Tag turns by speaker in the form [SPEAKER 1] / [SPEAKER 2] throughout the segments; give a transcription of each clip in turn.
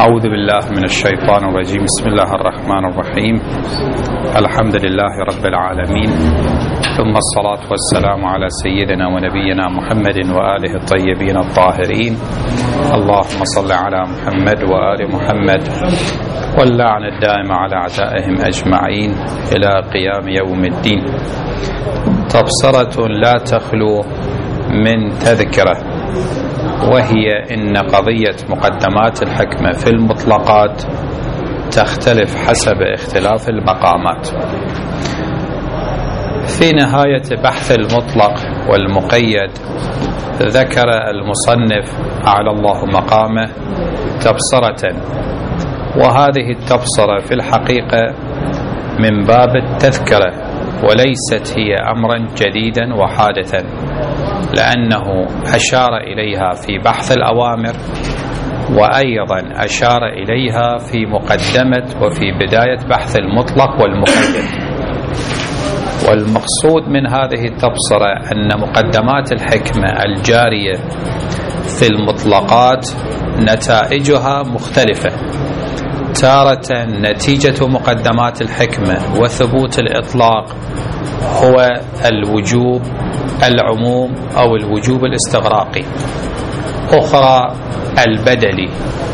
[SPEAKER 1] أعوذ بالله من الشيطان الرجيم. بسم الله الرحمن الرحيم. الحمد لله رب العالمين، ثم الصلاة والسلام على سيدنا ونبينا محمد وآله الطيبين الطاهرين. اللهم صل على محمد وآل محمد، واللعن الدائم على أعدائهم أجمعين إلى قيام يوم الدين. تبصرة لا تخلو من تذكرة، وهي إن قضية مقدمات الحكمة في المطلقات تختلف حسب اختلاف المقامات. في نهاية بحث المطلق والمقيد ذكر المصنف أعلى الله مقامه تبصرة، وهذه التبصرة في الحقيقة من باب التذكرة، وليست هي أمرا جديدا وحادثا، لأنه أشار إليها في بحث الأوامر، وأيضا أشار إليها في مقدمة وفي بداية بحث المطلق والمقيد. والمقصود من هذه التبصرة أن مقدمات الحكمة الجارية في المطلقات نتائجها مختلفة. تارة نتيجة مقدمات الحكمة وثبوت الإطلاق هو الوجوب العموم أو الوجوب الاستغراقي، أخرى البدلي،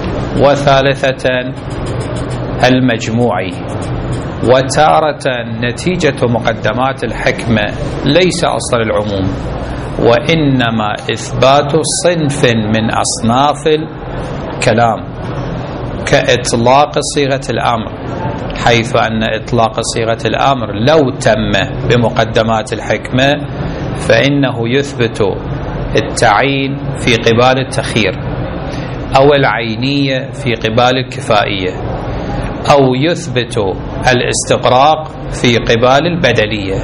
[SPEAKER 1] وثالثة المجموعي. وتارة نتيجة مقدمات الحكمة ليس أصل العموم، وإنما إثبات صنف من أصناف الكلام كإطلاق صيغة الأمر، حيث أن إطلاق صيغة الأمر لو تم بمقدمات الحكمة فإنه يثبت التعيين في قبال التخيير، أو العينية في قبال الكفائية، أو يثبت الاستغراق في قبال البدلية.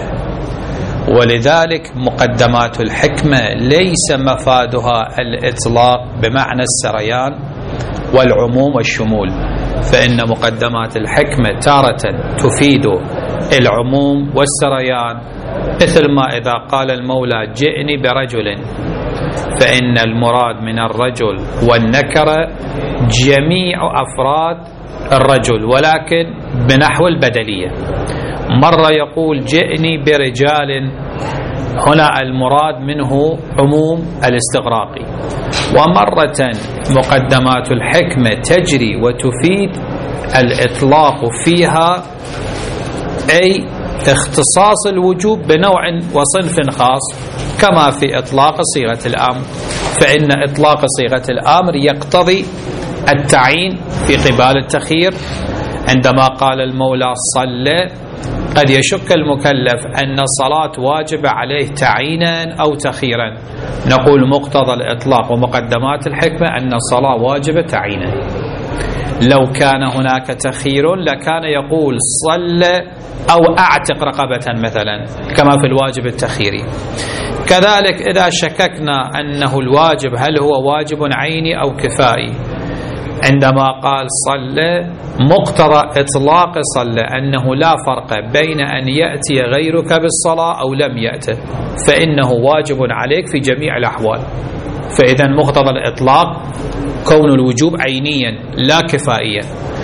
[SPEAKER 1] ولذلك مقدمات الحكمة ليس مفادها الإطلاق بمعنى السريان والعموم والشمول، فإن مقدمات الحكمة تارة تفيد العموم والسريان، مثل ما إذا قال المولى جئني برجل، فإن المراد من الرجل والنكرة جميع أفراد الرجل، ولكن بنحو البدلية. مرة يقول جئني برجال، هنا المراد منه عموم الاستغراقي. ومرة مقدمات الحكمة تجري وتفيد الإطلاق فيها، أي اختصاص الوجوب بنوع وصنف خاص، كما في إطلاق صيغة الأمر، فإن إطلاق صيغة الأمر يقتضي التعيين في قبال التخيير. عندما قال المولى صلى، قد يشك المكلف أن الصلاة واجب عليه تعيينا أو تخييرا، نقول مقتضى الإطلاق ومقدمات الحكمة أن الصلاة واجبة تعيينا. لو كان هناك تخيير لكان يقول صلى أو أعتق رقبة مثلا، كما في الواجب التخييري. كذلك إذا شككنا أنه الواجب هل هو واجب عيني أو كفائي، عندما قال صلى مقتضى إطلاق صلى أنه لا فرق بين أن يأتي غيرك بالصلاة أو لم يأته، فإنه واجب عليك في جميع الأحوال. فإذا مقتضى الإطلاق كون الوجوب عينيا لا كفائيا.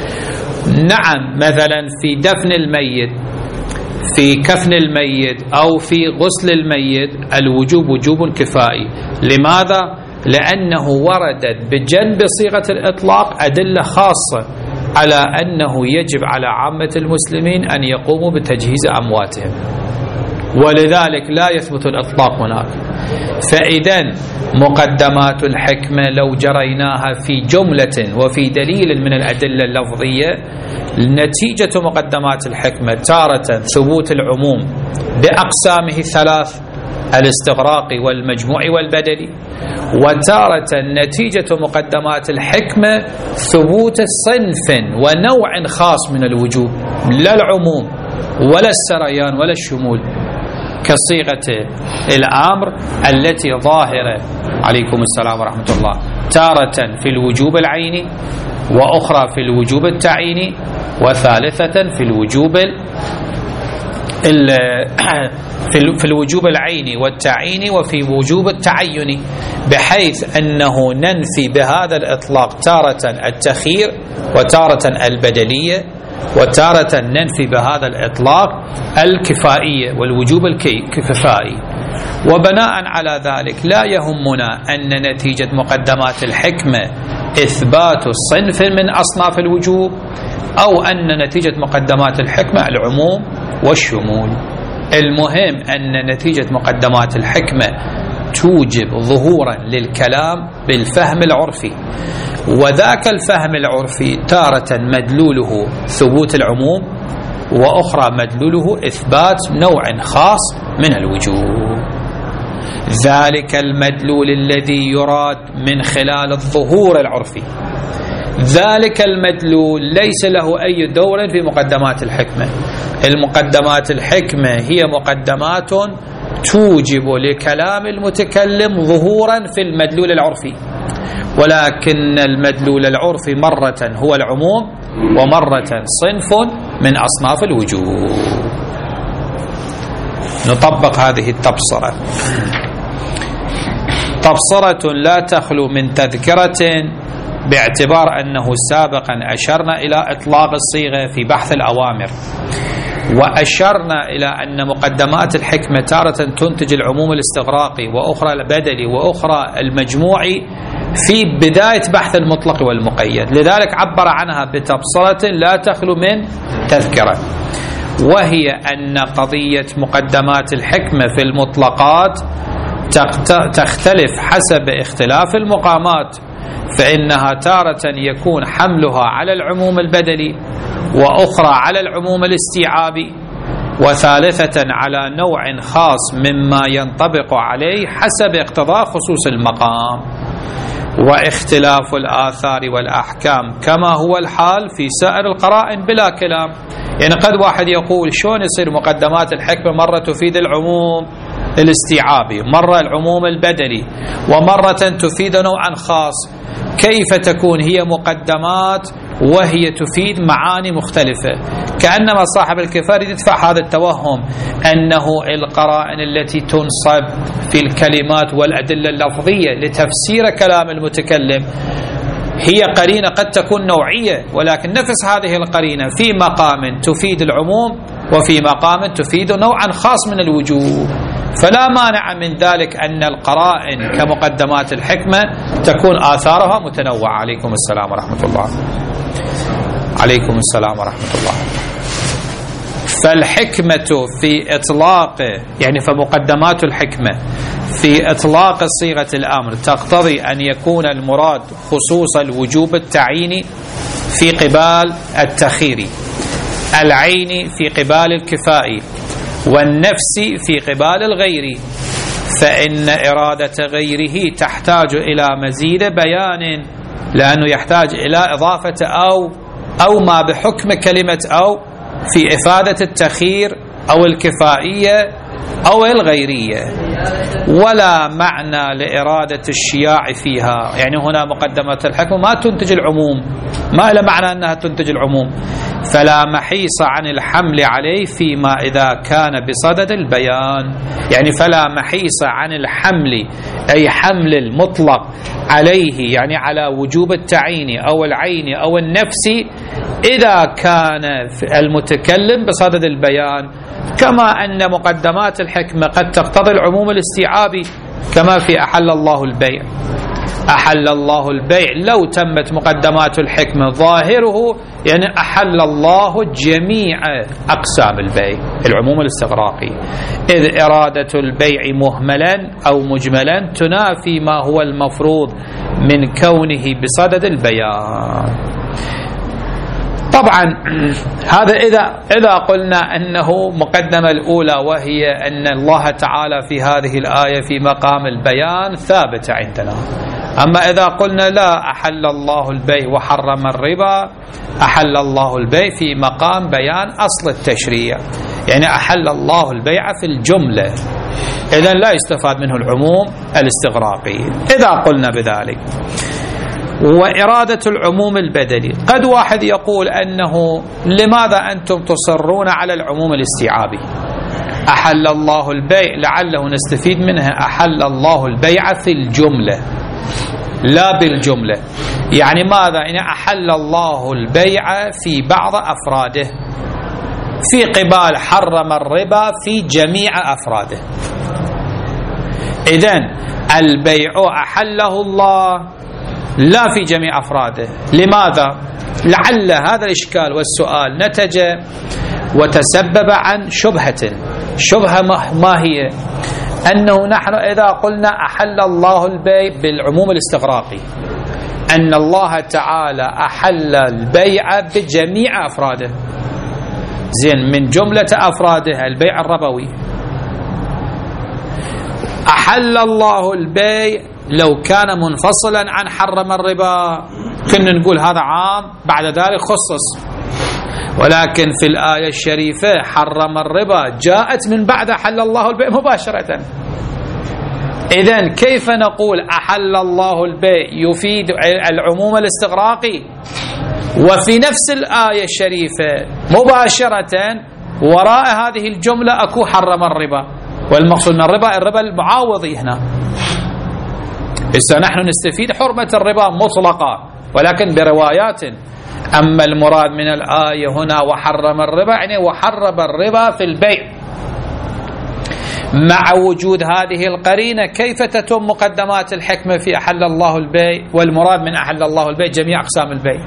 [SPEAKER 1] نعم، مثلا في دفن الميت، في كفن الميت، أو في غسل الميت الوجوب وجوب كفائي. لماذا؟ لأنه وردت بجنب صيغة الإطلاق أدلة خاصة على أنه يجب على عامة المسلمين أن يقوموا بتجهيز أمواتهم، ولذلك لا يثبت الإطلاق هناك. فإذا مقدمات الحكمة لو جريناها في جملة وفي دليل من الأدلة اللفظية، نتيجة مقدمات الحكمة تارة ثبوت العموم بأقسامه الثلاث، الاستغراقي والمجموعي والبدلي، وتارة نتيجة مقدمات الحكمة ثبوت صنف ونوع خاص من الوجوب، لا العموم ولا السريان ولا الشمول، كصيغة الأمر التي ظاهرة عليكم السلام ورحمة الله تارة في الوجوب العيني، وأخرى في الوجوب التعييني، وثالثة في الوجوب في الوجوب العيني والتعييني وفي وجوب التعيني، بحيث أنه ننفي بهذا الإطلاق تارة التخيير وتارة البدلية، وتارة ننفي بهذا الإطلاق الكفائية والوجوب الكفائي. وبناء على ذلك لا يهمنا أن نتيجة مقدمات الحكمة إثبات صنف من أصناف الوجوب، أو أن نتيجة مقدمات الحكمة العموم والشمول. المهم أن نتيجة مقدمات الحكمة توجب ظهورا للكلام بالفهم العرفي، وذاك الفهم العرفي تارة مدلوله ثبوت العموم، وأخرى مدلوله إثبات نوع خاص من الوجوب. ذلك المدلول الذي يراد من خلال الظهور العرفي، ذلك المدلول ليس له أي دور في مقدمات الحكمة. المقدمات الحكمة هي مقدمات توجب لكلام المتكلم ظهورا في المدلول العرفي، ولكن المدلول العرفي مرة هو العموم ومرة صنف من أصناف الوجوب. نطبق هذه التبصرة. تبصرة لا تخلو من تذكرة، باعتبار أنه سابقا أشرنا إلى إطلاق الصيغة في بحث الأوامر، وأشرنا إلى أن مقدمات الحكمة تارة تنتج العموم الاستغراقي، وأخرى البدلي، وأخرى المجموعي في بداية بحث المطلق والمقيد. لذلك عبر عنها بتبصرة لا تخلو من تذكرة، وهي أن قضية مقدمات الحكمة في المطلقات تختلف حسب اختلاف المقامات، فإنها تارة يكون حملها على العموم البدلي، وأخرى على العموم الاستيعابي، وثالثة على نوع خاص مما ينطبق عليه حسب اقتضاء خصوص المقام. واختلاف الآثار والأحكام كما هو الحال في سائر القرائن بلا كلام. يعني قد واحد يقول شلون يصير مقدمات الحكمة مرة تفيد العموم الاستيعابي، مرة العموم البدلي، ومرة تفيد نوعا خاص؟ كيف تكون هي مقدمات وهي تفيد معاني مختلفة؟ كأنما صاحب الكفار يدفع هذا التوهم أنه القرائن التي تنصب في الكلمات والأدلة اللفظية لتفسير كلام المتكلم هي قرينة قد تكون نوعية، ولكن نفس هذه القرينة في مقام تفيد العموم وفي مقام تفيد نوعا خاص من الوجوب. فلا مانع من ذلك أن القرائن كمقدمات الحكمة تكون آثارها متنوعة. عليكم السلام ورحمة الله. عليكم السلام ورحمة الله. فالحكمة في إطلاق، يعني فمقدمات الحكمة في إطلاق صيغة الأمر تقتضي أن يكون المراد خصوص الوجوب التعييني في قبال التخييري، العيني في قبال الكفائي، والنفسي في قبال الغيري. فإن إرادة غيره تحتاج إلى مزيد بيان، لأنه يحتاج إلى إضافة أو ما بحكم كلمة أو في إفادة التخيير أو الكفائية أو الغيرية، ولا معنى لإرادة الشياع فيها. يعني هنا مقدمة الحكمة ما تنتج العموم، ما له معنى أنها تنتج العموم، فلا محيص عن الحمل عليه فيما إذا كان بصدد البيان. يعني فلا محيص عن الحمل، أي حمل المطلق عليه، يعني على وجوب التعيين أو العين أو النفسي إذا كان المتكلم بصدد البيان، كما أن مقدمات الحكمة قد تقتضي العموم الاستيعابي، كما في أحل الله البيع. أحل الله البيع لو تمت مقدمات الحكمة ظاهره يعني أحل الله جميع أقسام البيع، العموم الاستغراقي، إذ إرادة البيع مهملا أو مجملا تنافي ما هو المفروض من كونه بصدد البيان. طبعا هذا إذا قلنا أنه مقدمة الأولى، وهي أن الله تعالى في هذه الآية في مقام البيان ثابتة عندنا. أما إذا قلنا لا، أحل الله البيع وحرم الربا، أحل الله البيع في مقام بيان أصل التشريع، يعني أحل الله البيع في الجملة، إذن لا يستفاد منه العموم الاستغراقي إذا قلنا بذلك. وإرادة العموم البدلي، قد واحد يقول أنه لماذا أنتم تصرون على العموم الاستيعابي؟ أحل الله البيع لعله نستفيد منها أحل الله البيع في الجملة لا بالجملة. يعني ماذا؟ إن أحل الله البيع في بعض أفراده، في قبال حرم الربا في جميع أفراده. إذن البيع أحله الله لا في جميع أفراده. لماذا؟ لعل هذا الإشكال والسؤال نتج وتسبب عن شبهة ما هي؟ أنه نحن إذا قلنا أحل الله البيع بالعموم الاستغراقي، أن الله تعالى أحل البيع بجميع أفراده، زين، من جملة أفراده البيع الربوي. أحل الله البيع لو كان منفصلا عن حرم الربا كنا نقول هذا عام، بعد ذلك خصص، ولكن في الآية الشريفة حرم الربا جاءت من بعد أحل الله البيع مباشرة. إذن كيف نقول أحل الله البيع يفيد العموم الاستغراقي وفي نفس الآية الشريفة مباشرة وراء هذه الجملة أكو حرم الربا، والمقصود من الربا المعاوضي هنا. إذا نحن نستفيد حرمة الربا مطلقة ولكن بروايات. أما المراد من الآية هنا وحرم الربا يعني وحرم الربا في البيع. مع وجود هذه القرينة كيف تتم مقدمات الحكمة في أحل الله البيع، والمراد من أحل الله البيع جميع أقسام البيع؟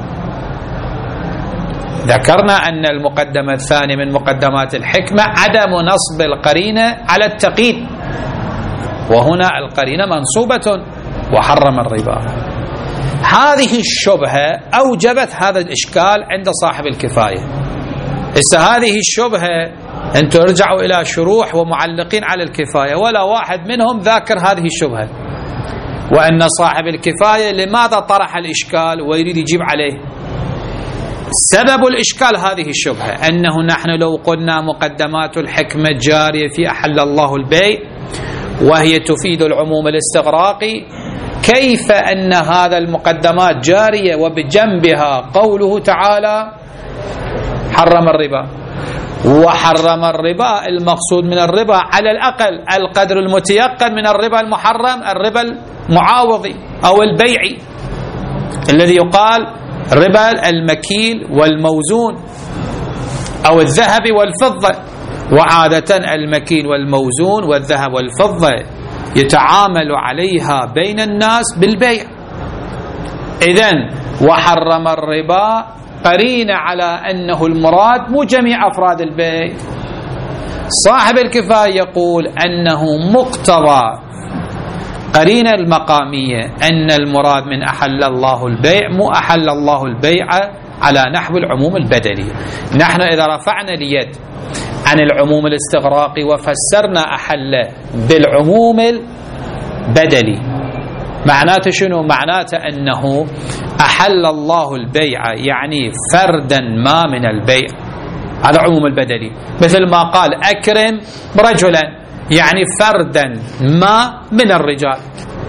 [SPEAKER 1] ذكرنا أن المقدمة الثانية من مقدمات الحكمة عدم نصب القرينة على التقييد، وهنا القرينة منصوبة وحرم الربا. هذه الشبهة أوجبت هذا الإشكال عند صاحب الكفاية. هذه الشبهة أنتم ارجعوا إلى شروح ومعلقين على الكفاية ولا واحد منهم ذاكر هذه الشبهة، وأن صاحب الكفاية لماذا طرح الإشكال ويريد يجيب عليه؟ سبب الإشكال هذه الشبهة، أنه نحن لو قلنا مقدمات الحكمة جارية في أحل الله البيع وهي تفيد العموم الاستغراقي، كيف أن هذا المقدمات جارية وبجنبها قوله تعالى حرم الربا؟ وحرم الربا المقصود من الربا على الأقل القدر المتيقن من الربا المحرم، الربا المعاوضي أو البيعي الذي يقال ربا المكيل والموزون أو الذهب والفضة. وعادة المكيل والموزون والذهب والفضة يتعامل عليها بين الناس بالبيع. إذن وحرم الربا قرين على أنه المراد مو جميع أفراد البيع. صاحب الكفاية يقول أنه مقتضى قرينة المقامية أن المراد من أحل الله البيع مو أحل الله البيع على نحو العموم البدلي. نحن إذا رفعنا اليد عن العموم الاستغراقي وفسرنا أحل بالعموم البدلي معناته شنو؟ معناته أنه أحل الله البيع يعني فردا ما من البيع، هذا عموم البدلي، مثل ما قال أكرم رجلا يعني فردا ما من الرجال.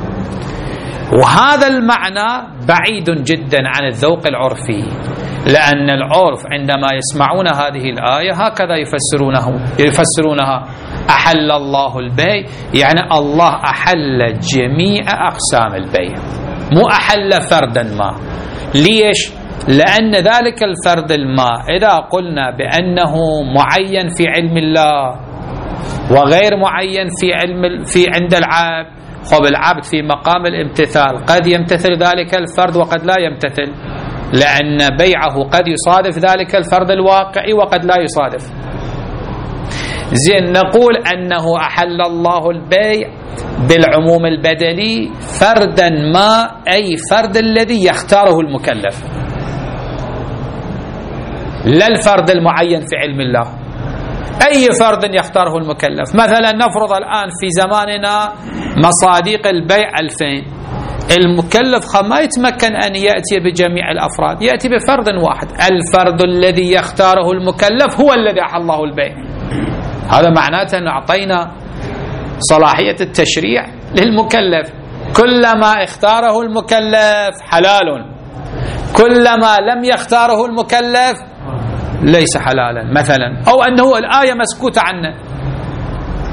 [SPEAKER 1] وهذا المعنى بعيد جدا عن الذوق العرفي، لأن العرف عندما يسمعون هذه الآية هكذا يفسرونها أحل الله البيع يعني الله أحل جميع أقسام البيع مو أحل فردا ما. ليش؟ لأن ذلك الفرد الما إذا قلنا بأنه معين في علم الله وغير معين في عند العبد، خب العبد في مقام الامتثال قد يمتثل ذلك الفرد وقد لا يمتثل، لأن بيعه قد يصادف ذلك الفرد الواقعي وقد لا يصادف. زين، نقول أنه أحل الله البيع بالعموم البدلي فردا ما، أي فرد الذي يختاره المكلف، لا الفرد المعين في علم الله، أي فرد يختاره المكلف. مثلا نفرض الآن في زماننا مصاديق البيع 2000، المكلف ما يتمكن أن يأتي بجميع الأفراد، يأتي بفرد واحد، الفرد الذي يختاره المكلف هو الذي أحل الله البيع. هذا معناته أن أعطينا صلاحية التشريع للمكلف، كلما اختاره المكلف حلال، كلما لم يختاره المكلف ليس حلالا مثلا، أو أنه الآية مسكوتة عنه،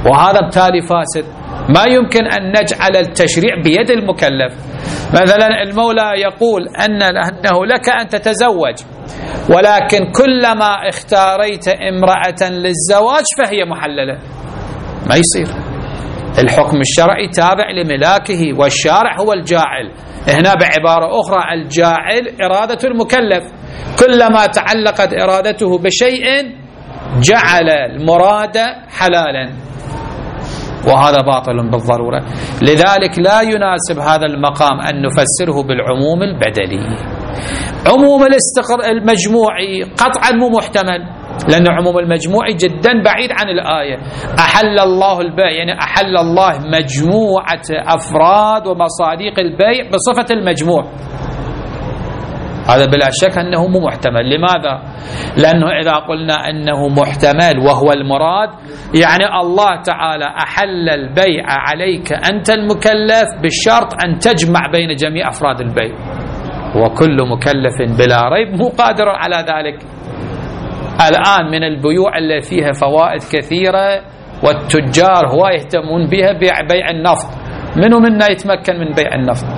[SPEAKER 1] وهذا بالتالي فاسد. ما يمكن أن نجعل التشريع بيد المكلف. مثلا المولى يقول أنه لك أن تتزوج، ولكن كلما اختاريت امرأة للزواج فهي محللة. ما يصير. الحكم الشرعي تابع لملاكه، والشارع هو الجاعل. هنا بعبارة أخرى الجاعل إرادة المكلف، كلما تعلقت إرادته بشيء جعل المراد حلالا، وهذا باطل بالضرورة. لذلك لا يناسب هذا المقام أن نفسره بالعموم البدلي. عموم المجموعي قطعا مو محتمل، لأن عموم المجموعي جدا بعيد عن الآية. أحل الله البيع، يعني أحل الله مجموعة أفراد ومصادق البيع بصفة المجموع. هذا بلا شك أنه مو محتمل. لماذا؟ لأنه إذا قلنا أنه محتمل وهو المراد، يعني الله تعالى أحل البيع عليك أنت المكلف بالشرط أن تجمع بين جميع أفراد البيع، وكل مكلف بلا ريب مو قادر على ذلك. الآن من البيوع اللي فيها فوائد كثيرة والتجار هو يهتمون بها بيع النفط، منو منا يتمكن من بيع النفط؟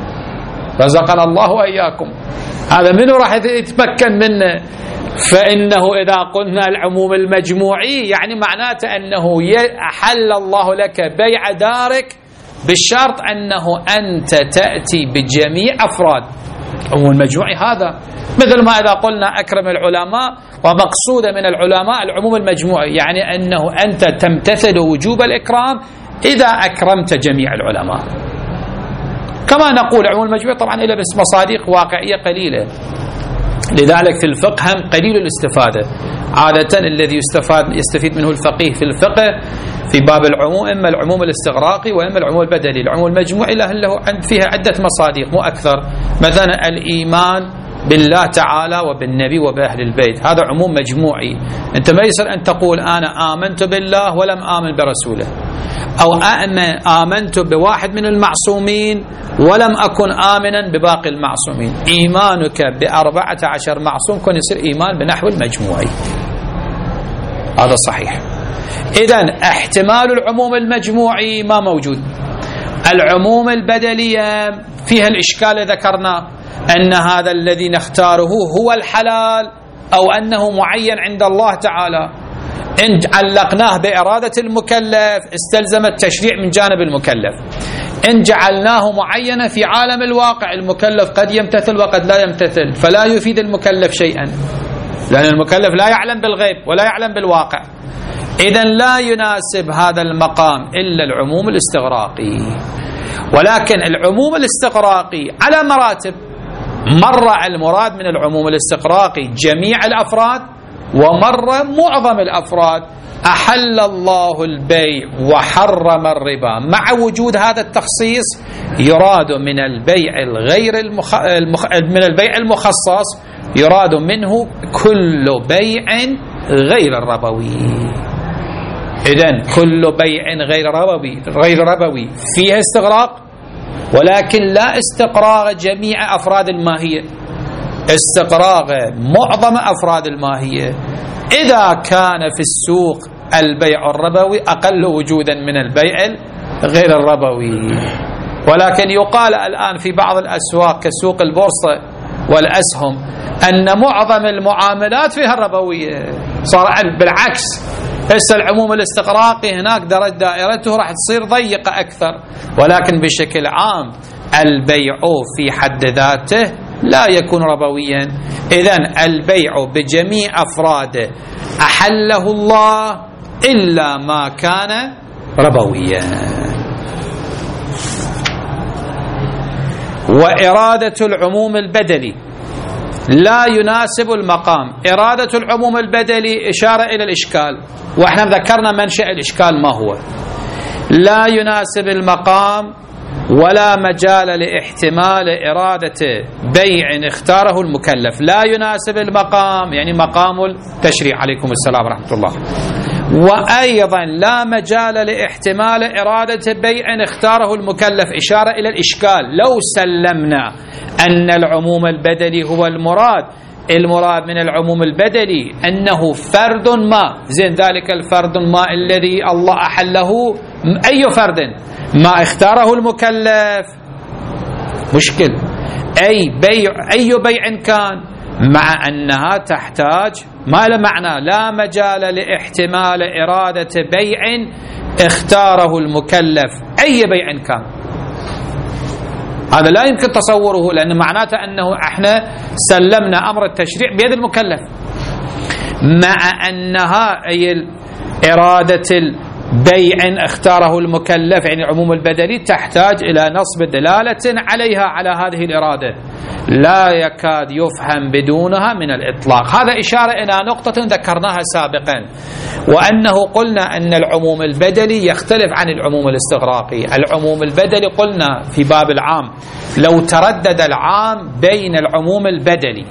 [SPEAKER 1] رزقنا الله وإياكم. هذا منو راح يتمكن منه؟ فإنه إذا قلنا العموم المجموعي يعني معناته أنه أحل الله لك بيع دارك بالشرط أنه أنت تأتي بجميع أفراد. العموم المجموعي هذا مثل ما إذا قلنا أكرم العلماء، ومقصود من العلماء العموم المجموعي، يعني أنه أنت تمتثل وجوب الإكرام إذا أكرمت جميع العلماء. كما نقول العموم المجموعي طبعا إلى بس مصادق واقعية قليلة، لذلك في الفقه هم قليل الاستفادة. عادة الذي يستفيد منه الفقيه في الفقه في باب العموم إما العموم الاستغراقي وإما العموم البدلي. العموم المجموعي له فيها عدة مصادق مو أكثر. مثلا الإيمان بالله تعالى وبالنبي وبأهل البيت، هذا عموم مجموعي. أنت ما يصير أن تقول أنا آمنت بالله ولم آمن برسوله، أو آمنت بواحد من المعصومين ولم أكن آمنا بباقي المعصومين. إيمانك ب14 معصوم كن يصير إيمان بنحو المجموعي، هذا صحيح. إذن احتمال العموم المجموعي ما موجود. العموم البدلية فيها الإشكال ذكرنا، أن هذا الذي نختاره هو الحلال أو أنه معين عند الله تعالى. إن علقناه بإرادة المكلف استلزم التشريع من جانب المكلف. إن جعلناه معينا في عالم الواقع المكلف قد يمتثل وقد لا يمتثل، فلا يفيد المكلف شيئا، لأن المكلف لا يعلم بالغيب ولا يعلم بالواقع. إذن لا يناسب هذا المقام إلا العموم الاستغراقي. ولكن العموم الاستغراقي على مراتب. مرة المراد من العموم الاستغراقي جميع الأفراد، ومرة معظم الأفراد. أحل الله البيع وحرم الربا، مع وجود هذا التخصيص يراد من البيع من البيع المخصص يراد منه كل بيع غير الربوي. إذن كل بيع غير ربوي فيها استغراق، ولكن لا استقراء جميع أفراد الماهية، استقراء معظم أفراد الماهية. إذا كان في السوق البيع الربوي أقل وجودا من البيع غير الربوي. ولكن يقال الآن في بعض الأسواق كسوق البورصة والأسهم أن معظم المعاملات فيها الربوية، صار بالعكس. هسه العموم الاستغراقي هناك دائرته راح تصير ضيقة أكثر. ولكن بشكل عام البيع في حد ذاته لا يكون ربويا. إذن البيع بجميع أفراده أحله الله إلا ما كان ربويا. وإرادة العموم البدلي لا يناسب المقام. إرادة العموم البدلي إشارة إلى الإشكال، وإحنا ذكرنا منشأ الإشكال ما هو. لا يناسب المقام ولا مجال لاحتمال إرادة بيع اختاره المكلف. لا يناسب المقام يعني مقام التشريع. عليكم السلام ورحمة الله. وأيضا لا مجال لاحتمال إرادة بيع اختاره المكلف، إشارة إلى الإشكال. لو سلمنا أن العموم البدلي هو المراد من العموم البدلي أنه فرد ما، زين ذلك الفرد ما الذي الله أحله أي فرد ما اختاره المكلف، مشكل. أي بيع كان، مع أنها تحتاج ما له معنى لا مجال لاحتمال إرادة بيع اختاره المكلف، أي بيع كان. هذا لا يمكن تصوره، لأن معناته أنه احنا سلمنا أمر التشريع بيد المكلف، مع أنها أي إرادة البيع اختاره المكلف يعني العموم البدلي تحتاج إلى نصب دلالة عليها على هذه الإرادة لا يكاد يفهم بدونها من الإطلاق. هذا إشارة إلى نقطة ذكرناها سابقا، وأنه قلنا أن العموم البدلي يختلف عن العموم الاستغراقي. العموم البدلي قلنا في باب العام لو تردد العام بين العموم البدلي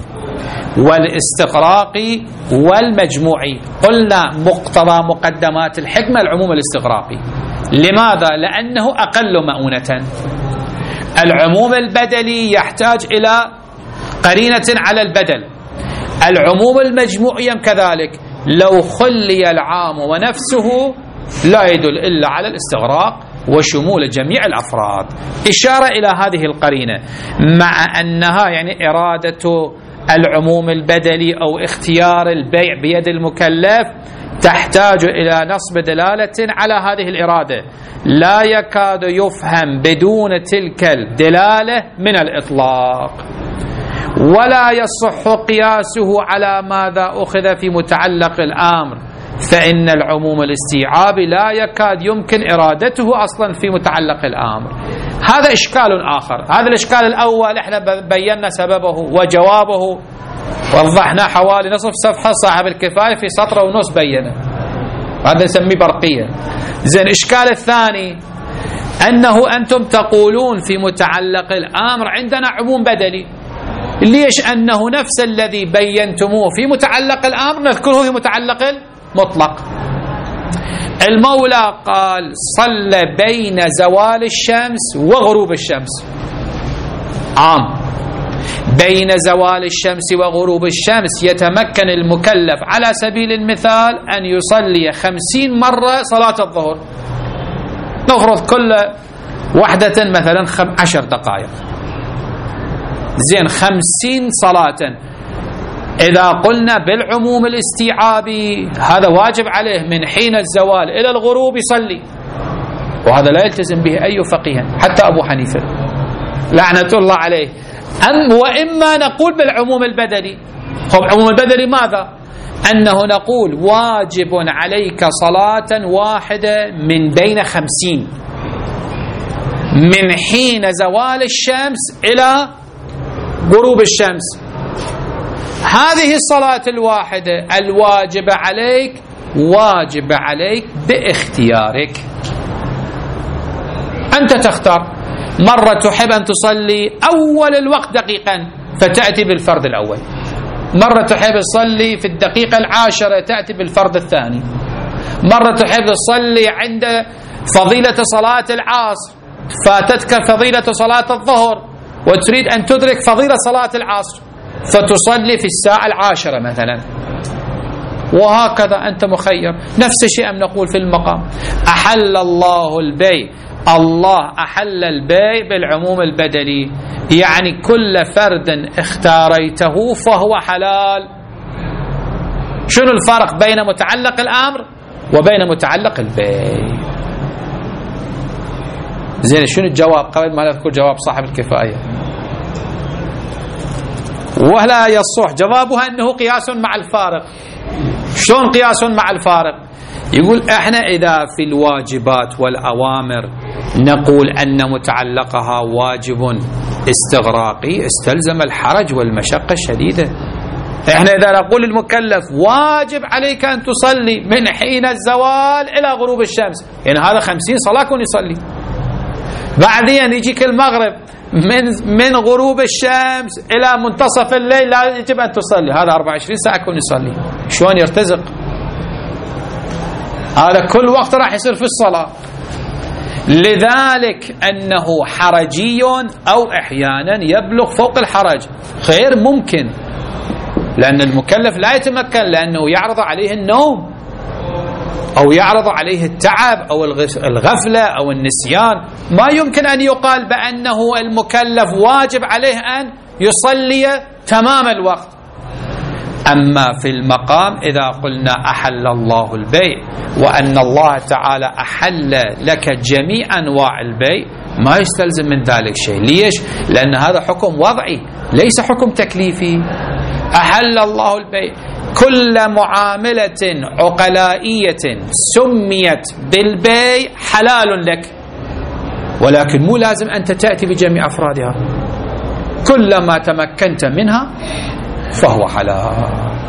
[SPEAKER 1] والاستغراقي والمجموعي، قلنا مقتضى مقدمات الحكمة العموم الاستغراقي. لماذا؟ لأنه أقل مؤونة. العموم البدلي يحتاج إلى قرينة على البدل، العموم المجموعي كذلك. لو خلي العام ونفسه لا يدل إلا على الاستغراق وشمول جميع الأفراد، إشارة إلى هذه القرينة. مع أنها يعني إرادة العموم البدلي أو اختيار البيع بيد المكلف تحتاج إلى نصب دلالة على هذه الإرادة لا يكاد يفهم بدون تلك الدلالة من الإطلاق، ولا يصح قياسه على ماذا أخذ في متعلق الأمر، فإن العموم الاستيعابي لا يكاد يمكن إرادته أصلا في متعلق الأمر. هذا إشكال آخر. هذا الإشكال الأول احنا بينا سببه وجوابه، وضحنا حوالي نصف صفحة، صاحب الكفاية في سطر ونص بينه، هذا نسميه برقية. زين، الإشكال الثاني أنه أنتم تقولون في متعلق الأمر عندنا عموم بدلي، ليش أنه نفس الذي بينتموه في متعلق الأمر نذكره في متعلق المطلق. المولى قال صلى بين زوال الشمس وغروب الشمس، عام. بين زوال الشمس وغروب الشمس يتمكن المكلف على سبيل المثال أن يصلي 50 مرة صلاة الظهر، نفرض كل وحدة مثلا 10 دقائق، زين 50 صلاة. إذا قلنا بالعموم الاستيعابي هذا واجب عليه من حين الزوال إلى الغروب يصلي، وهذا لا يلتزم به أي فقيه حتى أبو حنيفة لعنة الله عليه. وإما نقول بالعموم البدلي. خب عموم البدلي ماذا؟ أنه نقول واجب عليك صلاة واحدة من بين 50 من حين زوال الشمس إلى غروب الشمس. هذه الصلاة الواحدة الواجبة عليك واجب عليك باختيارك، أنت تختار. مرة تحب أن تصلي أول الوقت دقيقا فتأتي بالفرض الأول، مرة تحب تصلي في الدقيقة 10 تأتي بالفرض الثاني، مرة تحب تصلي عند فضيلة صلاة العصر فاتتك فضيلة صلاة الظهر وتريد أن تدرك فضيلة صلاة العصر فتصلي في الساعة 10 مثلا، وهكذا أنت مخير. نفس الشيء نقول في المقام. أحل الله البيع، الله أحل البيع بالعموم البدلي، يعني كل فرد اختاريته فهو حلال. شنو الفرق بين متعلق الأمر وبين متعلق البيع؟ زين، شنو الجواب قبل ما نذكر جواب صاحب الكفاية؟ ولا يصح جوابها أنه قياس مع الفارق. شلون قياس مع الفارق؟ يقول احنا إذا في الواجبات والأوامر نقول أن متعلقها واجب استغراقي استلزم الحرج والمشقة الشديدة. احنا إذا نقول المكلف واجب عليك أن تصلي من حين الزوال إلى غروب الشمس، يعني هذا 50 صلاة كن يصلي، بعدين يجيك المغرب من غروب الشمس إلى منتصف الليل لا يجب أن تصلي، هذا 24 ساعة كن يصلي. شلون يرتزق؟ هذا كل وقت راح يصير في الصلاة. لذلك أنه حرجي أو أحيانا يبلغ فوق الحرج غير ممكن، لأن المكلف لا يتمكن، لأنه يعرض عليه النوم أو يعرض عليه التعب أو الغفلة أو النسيان. ما يمكن أن يقال بأنه المكلف واجب عليه أن يصلي تمام الوقت. أما في المقام إذا قلنا أحل الله البيع وأن الله تعالى أحل لك جميع أنواع البيع، ما يستلزم من ذلك شيء. ليش؟ لأن هذا حكم وضعي ليس حكم تكليفي. أحل الله البيع، كل معاملة عقلائية سميت بالبيع حلال لك، ولكن مو لازم أنت تأتي بجميع أفرادها. كلما تمكنت منها فهو حلال.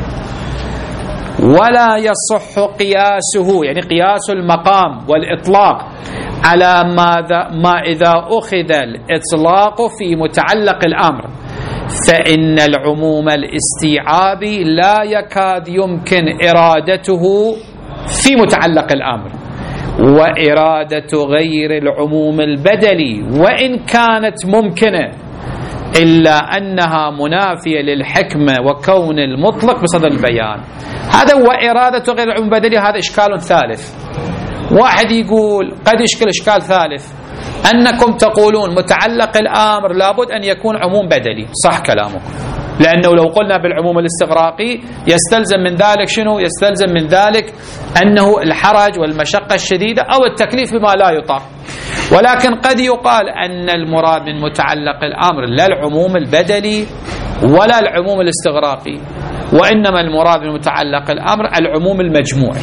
[SPEAKER 1] ولا يصح قياسه، يعني قياس المقام والإطلاق على ما إذا أخذ الإطلاق في متعلق الأمر، فإن العموم الاستيعابي لا يكاد يمكن إرادته في متعلق الأمر، وإرادة غير العموم البدلي وإن كانت ممكنة إلا أنها منافية للحكمة وكون المطلق بصدد البيان. هذا هو إرادة غير العموم البدلي. هذا إشكال ثالث. واحد يقول قد يشكل إشكال ثالث أنكم تقولون متعلق الأمر لابد أن يكون عموم بدلي. صح كلامكم، لأنه لو قلنا بالعموم الاستغراقي يستلزم من ذلك شنو؟ يستلزم من ذلك أنه الحرج والمشقة الشديدة أو التكليف بما لا يطاق. ولكن قد يقال أن المراد من متعلق الأمر لا العموم البدلي ولا العموم الاستغراقي، وإنما المراد من متعلق الأمر العموم المجموعي.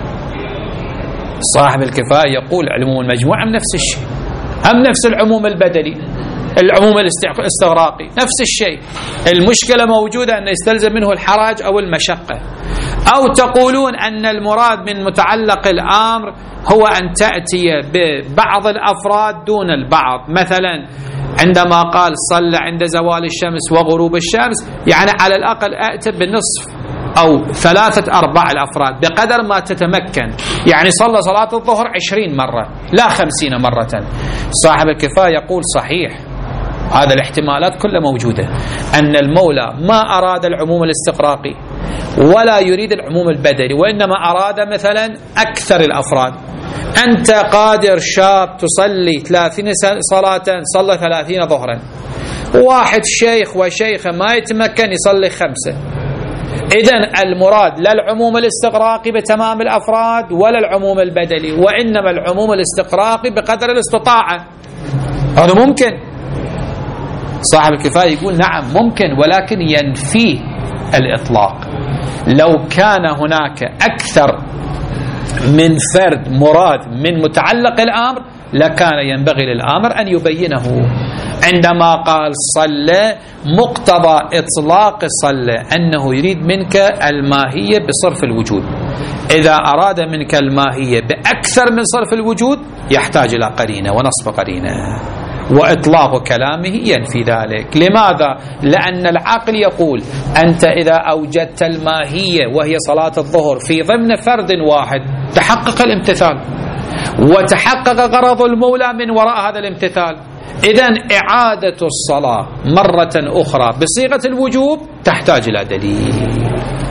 [SPEAKER 1] صاحب الكفاية يقول العموم المجموعة نفس الشيء، هم نفس العموم البدلي، العموم الاستغراقي نفس الشيء. المشكلة موجودة أن يستلزم منه الحرج أو المشقة. أو تقولون أن المراد من متعلق الأمر هو أن تأتي ببعض الأفراد دون البعض. مثلا عندما قال صلى عند زوال الشمس وغروب الشمس، يعني على الأقل أأتي بالنصف أو 3/4 الأفراد بقدر ما تتمكن. يعني صلى صلاة الظهر 20 مرة لا 50 مرة. صاحب الكفاية يقول صحيح، هذا الاحتمالات كلها موجودة، أن المولى ما أراد العموم الاستغراقي ولا يريد العموم البدلي، وإنما أراد مثلا أكثر الأفراد. أنت قادر شاب تصلي 30 صلاة، صلى 30 ظهرا. واحد شيخ وشيخة ما يتمكن يصلي 5. إذن المراد لا العموم الاستغراقي بتمام الأفراد ولا العموم البدلي، وإنما العموم الاستغراقي بقدر الاستطاعة. هذا ممكن. صاحب الكفاية يقول نعم ممكن، ولكن ينفيه الإطلاق. لو كان هناك أكثر من فرد مراد من متعلق الأمر لكان ينبغي للآمر أن يبينه. عندما قال صلى، مقتضى إطلاق صلى أنه يريد منك الماهية بصرف الوجود. إذا أراد منك الماهية بأكثر من صرف الوجود يحتاج إلى قرينة ونصب قرينة، وإطلاق كلامه ينفي ذلك. لماذا؟ لأن العقل يقول أنت إذا أوجدت الماهية وهي صلاة الظهر في ضمن فرد واحد تحقق الامتثال وتحقق غرض المولى من وراء هذا الامتثال. إذن إعادة الصلاة مرة أخرى بصيغة الوجوب تحتاج إلى دليل.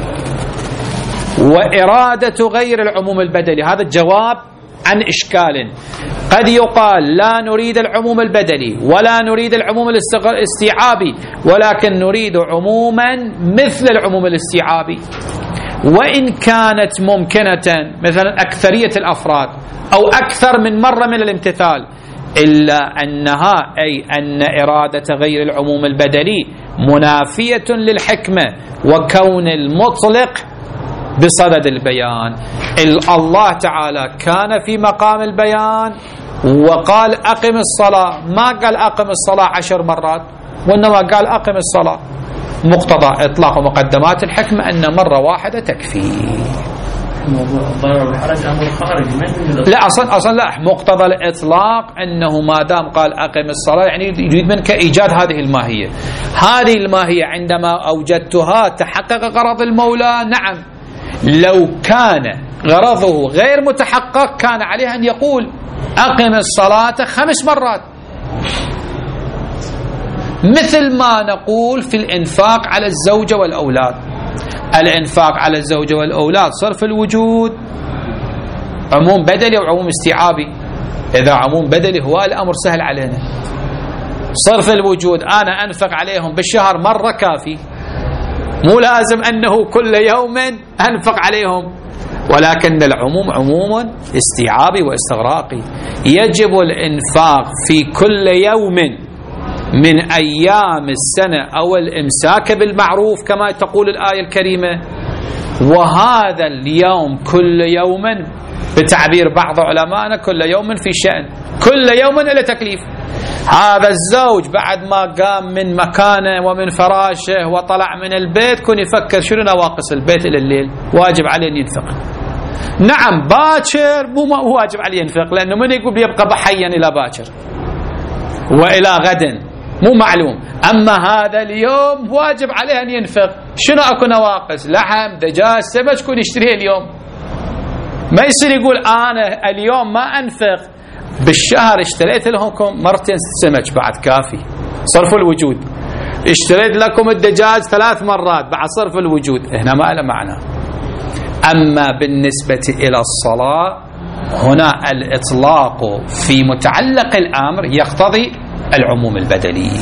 [SPEAKER 1] وإرادة غير العموم البدلي، هذا الجواب عن إشكال. قد يقال لا نريد العموم البدلي ولا نريد العموم الاستيعابي، ولكن نريد عموما مثل العموم الاستيعابي، وإن كانت ممكنة مثلا أكثرية الأفراد أو أكثر من مرة من الامتثال، إلا أنها أي أن إرادة غير العموم البدلي منافية للحكمة وكون المطلق بصدد البيان. الله تعالى كان في مقام البيان وقال أقم الصلاة، ما قال أقم الصلاة 10 مرات، وإنما قال أقم الصلاة. مقتضى إطلاق مقدمات الحكمة أن مرة واحدة تكفي.
[SPEAKER 2] الضرر والحرج أمر خارجي.
[SPEAKER 1] لا أصلا لا، مقتضى الإطلاق أنه ما دام قال أقم الصلاة يعني يريد منك إيجاد هذه الماهية. هذه الماهية عندما أوجدتها تحقق غرض المولى. نعم، لو كان غرضه غير متحقق كان عليه أن يقول أقم الصلاة 5 مرات، مثل ما نقول في الإنفاق على الزوجة والأولاد. الإنفاق على الزوجة والأولاد صرف الوجود عموم بدلي وعموم استيعابي. إذا عموم بدلي هو الأمر سهل علينا، صرف الوجود أنا أنفق عليهم بالشهر مرة كافي، مو لازم أنه كل يوم أنفق عليهم، ولكن العموم عموم استيعابي واستغراقي. يجب الإنفاق في كل يوم من أيام السنة أو الإمساك بالمعروف كما تقول الآية الكريمة. وهذا اليوم كل يوم بتعبير بعض علمائنا كل يوم في شأن، كل يوم له تكليف. هذا الزوج بعد ما قام من مكانه ومن فراشه وطلع من البيت كن يفكر شنو نواقص البيت إلى الليل، واجب عليه أن ينفق. نعم باكر مو واجب عليه ينفق، لأنه من يقول بيبقى بحيا إلى باكر وإلى غد مو معلوم. أما هذا اليوم واجب عليه أن ينفق. شنو أكو نواقص؟ لحم دجاج سمك كن يشتريه اليوم، ما يصير يقول أنا اليوم ما أنفق، بالشهر اشتريت لكم مرتين سمك بعد كافي صرف الوجود، اشتريت لكم الدجاج 3 مرات بعد صرف الوجود، هنا ما له معنى. أما بالنسبة إلى الصلاة هنا الإطلاق في متعلق الأمر يقتضي العموم البدلي،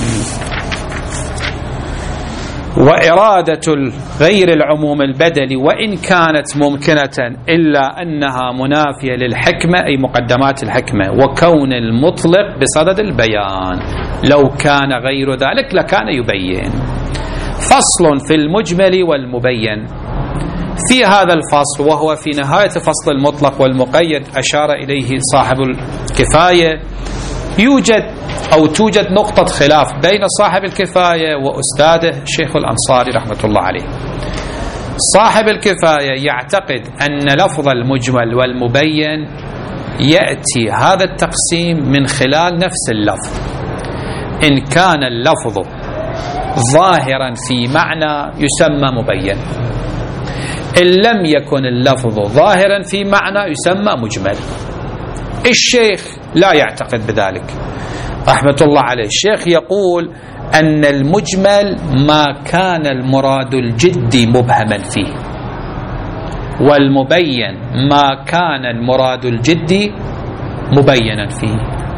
[SPEAKER 1] وإرادة غير العموم البدلي وإن كانت ممكنة إلا أنها منافية للحكمة أي مقدمات الحكمة، وكون المطلق بصدد البيان، لو كان غير ذلك لكان يبين. فصل في المجمل والمبين. في هذا الفصل وهو في نهاية فصل المطلق والمقيد أشار إليه صاحب الكفاية، توجد نقطة خلاف بين صاحب الكفاية وأستاذه الشيخ الأنصاري رحمة الله عليه. صاحب الكفاية يعتقد أن لفظ المجمل والمبين يأتي هذا التقسيم من خلال نفس اللفظ. إن كان اللفظ ظاهرا في معنى يسمى مبين، إن لم يكن اللفظ ظاهرا في معنى يسمى مجمل. الشيخ لا يعتقد بذلك رحمة الله عليه. الشيخ يقول أن المجمل ما كان المراد الجدي مبهما فيه، والمبين ما كان المراد الجدي مبينا فيه.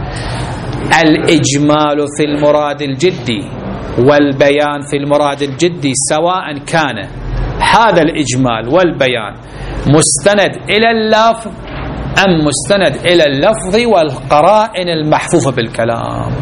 [SPEAKER 1] الإجمال في المراد الجدي والبيان في المراد الجدي سواء كان هذا الإجمال والبيان مستند إلى اللفظ أم مستند إلى اللفظ والقرائن المحفوفة بالكلام.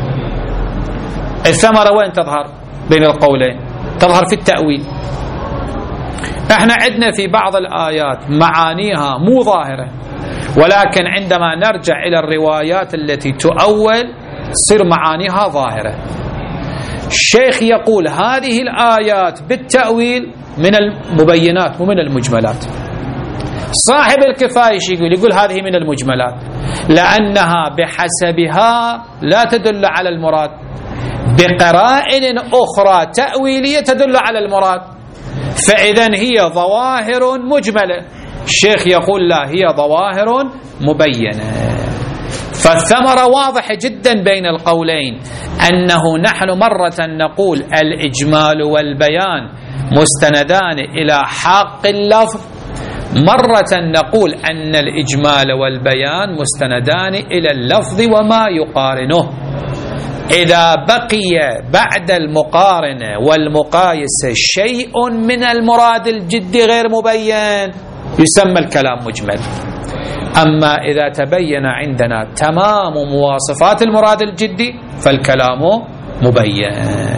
[SPEAKER 1] الثمرة وين تظهر بين القولين؟ تظهر في التأويل. احنا عندنا في بعض الآيات معانيها مو ظاهرة، ولكن عندما نرجع إلى الروايات التي تؤول تصير معانيها ظاهرة. الشيخ يقول هذه الآيات بالتأويل من المبينات ومن المجملات. صاحب الكفاية يقول هذه من المجملات، لأنها بحسبها لا تدل على المراد، بقرائن أخرى تأويلية تدل على المراد، فإذن هي ظواهر مجملة. الشيخ يقول لا، هي ظواهر مبينة. فالثمرة واضحة جدا بين القولين، أنه نحن مرة نقول الإجمال والبيان مستندان إلى حق اللفظ، مرة نقول أن الإجمال والبيان مستندان إلى اللفظ وما يقارنه. إذا بقي بعد المقارنة والمقايسة شيء من المراد الجدي غير مبين يسمى الكلام مجمل. أما إذا تبين عندنا تمام مواصفات المراد الجدي فالكلام مبين.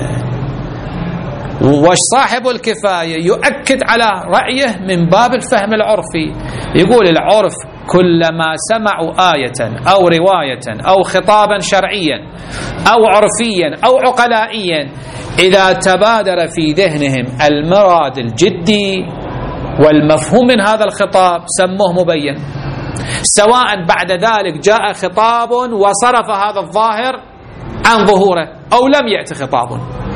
[SPEAKER 1] وصاحب الكفاية يؤكد على رأيه من باب الفهم العرفي، يقول العرف كلما سمعوا آية أو رواية أو خطابا شرعيا أو عرفيا أو عقلائيا، إذا تبادر في ذهنهم المراد الجدي والمفهوم من هذا الخطاب سموه مبين، سواء بعد ذلك جاء خطاب وصرف هذا الظاهر عن ظهوره أو لم يأتي خطاب.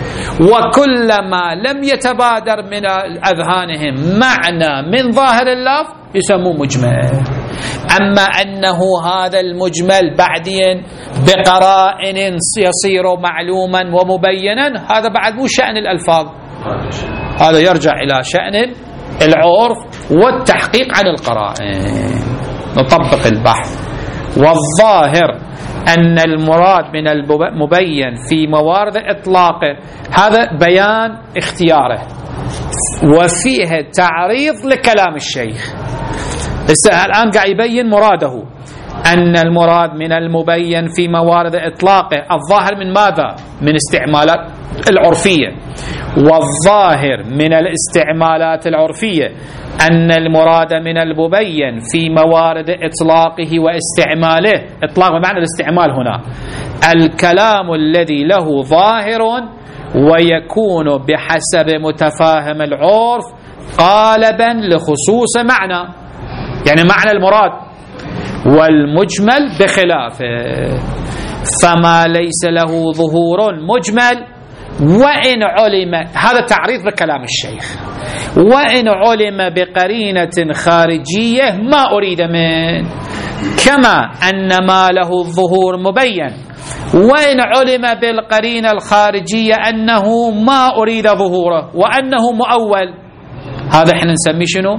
[SPEAKER 1] وكلما لم يتبادر من أذهانهم معنى من ظاهر اللفظ يسموه مجمل. أما أنه هذا المجمل بعدين بقرائن يصير معلوما ومبينا، هذا بعد مو شأن الألفاظ، هذا يرجع إلى شأن العرف والتحقيق عن القرائن. نطبق البحث. والظاهر أن المراد من المبين في موارد إطلاقه، هذا بيان اختياره وفيه تعريض لكلام الشيخ. الآن قاعد يبين مراده، أن المراد من المبين في موارد إطلاقه الظاهر من ماذا؟ من استعمالات العرفية. والظاهر من الاستعمالات العرفية أن المراد من المبين في موارد إطلاقه واستعماله، إطلاق بمعنى الاستعمال هنا، الكلام الذي له ظاهر ويكون بحسب متفاهم العرف قالبا لخصوص معنى، يعني معنى المراد، والمجمل بخلافه. فما ليس له ظهور مجمل وإن علم، هذا تعريض بكلام الشيخ، وإن علم بقرينة خارجية ما أريد منه، كما أن ما له الظهور مبين وإن علم بالقرينة الخارجية أنه ما أريد ظهوره وأنه مؤول، هذا احنا نسميه شنو؟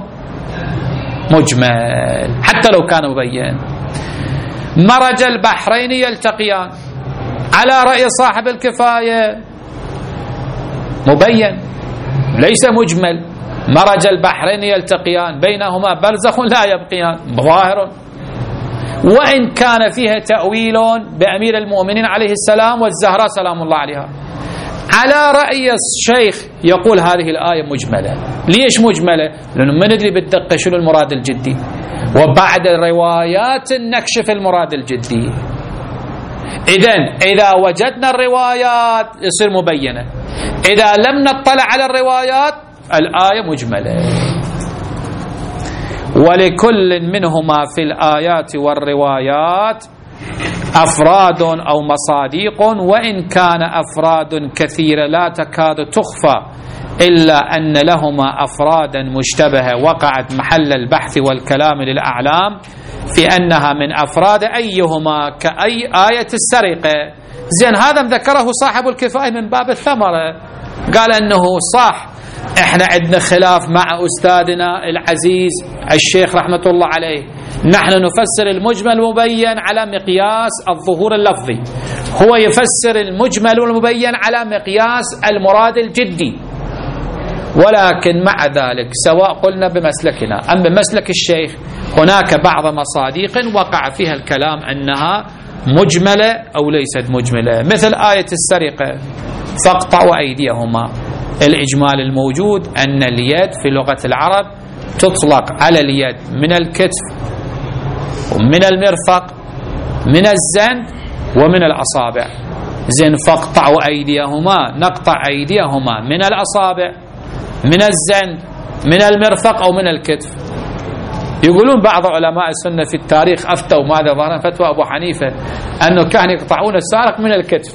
[SPEAKER 1] مجمل، حتى لو كان مبين. مرج البحرين يلتقيان على رأي صاحب الكفاية مبين ليس مجمل. مرج البحرين يلتقيان بينهما برزخ لا يبقيان، ظاهر، وإن كان فيها تأويل بأمير المؤمنين عليه السلام والزهراء سلام الله عليها. على رأي الشيخ يقول هذه الآية مجملة. ليش مجملة؟ لأنه ما ندري بالدقة شنو المراد الجدي، وبعد الروايات نكشف المراد الجدي. إذا وجدنا الروايات يصير مبينة، إذا لم نطلع على الروايات الآية مجملة. ولكل منهما في الآيات والروايات أفراد أو مصاديق، وإن كان أفراد كثيرة لا تكاد تخفى، إلا أن لهما أفرادا مشتبهة وقعت محل البحث والكلام للأعلام في أنها من أفراد أيهما، كأي آية السرقة. زين، هذا ذكره صاحب الكفاية من باب الثمرة، قال أنه صح، احنا عندنا خلاف مع أستاذنا العزيز الشيخ رحمة الله عليه، نحن نفسر المجمل المبين على مقياس الظهور اللفظي، هو يفسر المجمل المبين على مقياس المراد الجدي. ولكن مع ذلك سواء قلنا بمسلكنا أم بمسلك الشيخ، هناك بعض مصاديق وقع فيها الكلام أنها مجملة أو ليست مجملة، مثل آية السرقة فاقطعوا أيديهما. الإجمال الموجود أن اليد في لغة العرب تطلق على اليد من الكتف ومن المرفق من الزند ومن الأصابع. زين، فاقطعوا أيديهما، نقطع أيديهما من الأصابع من الزند من المرفق أو من الكتف. يقولون بعض علماء السنة في التاريخ أفتوا ماذا ظهر فتوى أبو حنيفة أنه كانوا يقطعون السارق من الكتف.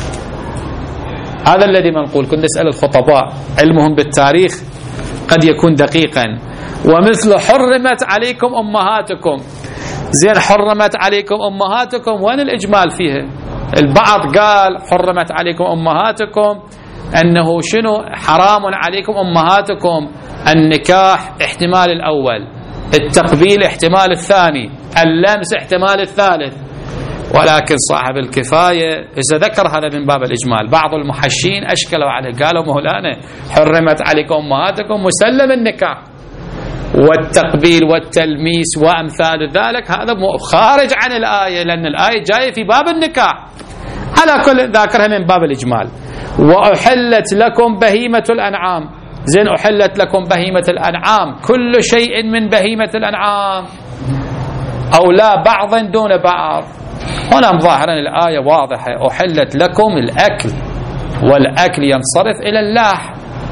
[SPEAKER 1] هذا الذي منقول. كنت نسأل الخطباء علمهم بالتاريخ قد يكون دقيقا. ومثل حرمت عليكم أمهاتكم. زين، حرمت عليكم أمهاتكم، وين الإجمال فيها؟ البعض قال حرمت عليكم أمهاتكم أنه شنو؟ حرام عليكم أمهاتكم، النكاح احتمال الأول، التقبيل احتمال الثاني، اللمس احتمال الثالث. ولكن صاحب الكفاية إذا ذكر هذا من باب الإجمال، بعض المحشين أشكلوا عليه، قالوا مولانا حرمت عليكم أمهاتكم مسلم النكاح والتقبيل والتلميس وأمثال ذلك، هذا خارج عن الآية، لأن الآية جاية في باب النكاح. على كل ذاكرها من باب الإجمال. وأحلت لكم بهيمة الأنعام. زين، أحلت لكم بهيمة الأنعام، كل شيء من بهيمة الأنعام أو لا بعض دون بعض. هنا ظاهرا الآية واضحة، أحلت لكم الأكل، والأكل ينصرف إلى اللحم.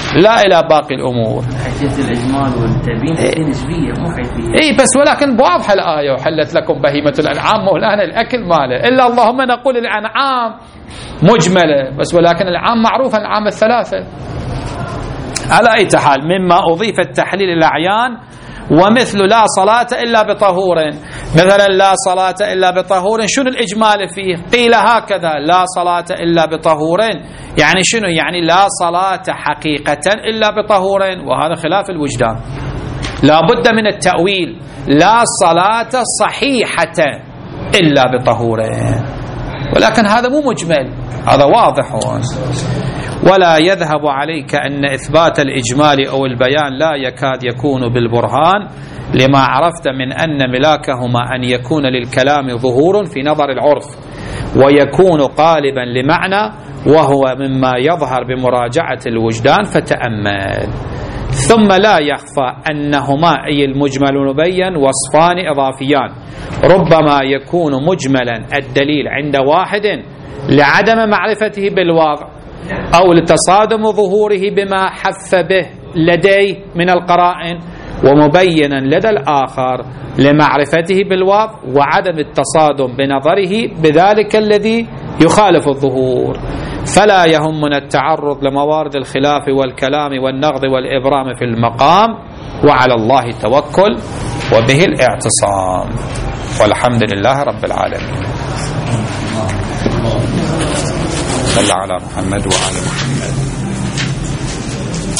[SPEAKER 1] لا إلى باقي الأمور.
[SPEAKER 2] حيث الإجمال والتبيين نسبية مو حيثية.
[SPEAKER 1] بس ولكن واضحة الآية وحلت لكم بهيمة الأنعام مولانا الأكل ماله، إلا اللهم نقول الأنعام مجملة بس، ولكن العام معروفة العام الثلاثة. على أي حال مما أضيف التحليل إلى الأعيان، ومثل لا صلاة إلا بطهور، مثلا لا صلاة إلا بطهور شنو الإجمال فيه؟ قيل هكذا لا صلاة إلا بطهور، يعني شنو؟ يعني لا صلاة حقيقة إلا بطهور، وهذا خلاف الوجدان، لا بد من التأويل، لا صلاة صحيحة إلا بطهور، ولكن هذا مو مجمل، هذا واضح. ولا يذهب عليك أن إثبات الإجمال أو البيان لا يكاد يكون بالبرهان، لما عرفت من أن ملاكهما أن يكون للكلام ظهور في نظر العرف ويكون قالبا لمعنى، وهو مما يظهر بمراجعة الوجدان، فتأمل. ثم لا يخفى أنهما أي المجمل والمبين وصفان إضافيان، ربما يكون مجملا الدليل عند واحد لعدم معرفته بالواضع أو لتصادم ظهوره بما حف به لديه من القرائن، ومبينا لدى الآخر لمعرفته بالواضع وعدم التصادم بنظره بذلك الذي يخالف الظهور. فلا يهمنا التعرض لموارد الخلاف والكلام والنقد والإبرام في المقام، وعلى الله التوكل وبه الاعتصام، والحمد لله رب العالمين. صلى على محمد وعلى محمد.